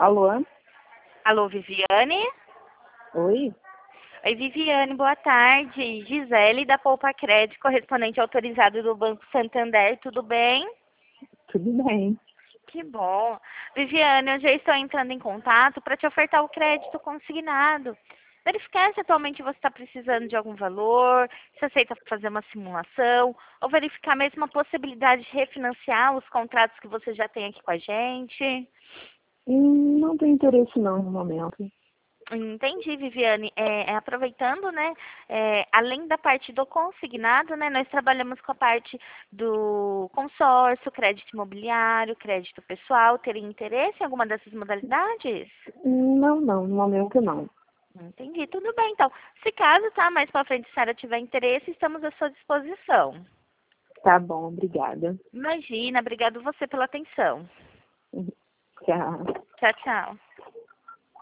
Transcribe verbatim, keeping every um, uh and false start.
Alô? Alô, Viviane? Oi? Oi, Viviane, boa tarde. Gisele, da Poupa Crédito, correspondente autorizado do Banco Santander, tudo bem? Tudo bem. Que bom. Viviane, eu já estou entrando em contato para te ofertar o crédito consignado. Verificar se atualmente você está precisando de algum valor, se aceita fazer uma simulação, ou verificar mesmo a possibilidade de refinanciar os contratos que você já tem aqui com a gente. Hum, Não tenho interesse não no momento. Entendi, Viviane. É, é, aproveitando, né, é, além da parte do consignado, né, nós trabalhamos com a parte do consórcio, crédito imobiliário, crédito pessoal. Teria interesse em alguma dessas modalidades? Hum, Não, não, no momento não. Entendi, tudo bem. Então, se caso, tá, mais para frente, se a senhora tiver interesse, estamos à sua disposição. Tá bom, obrigada. Imagina, obrigado você pela atenção. Tchau. Tchau, tchau.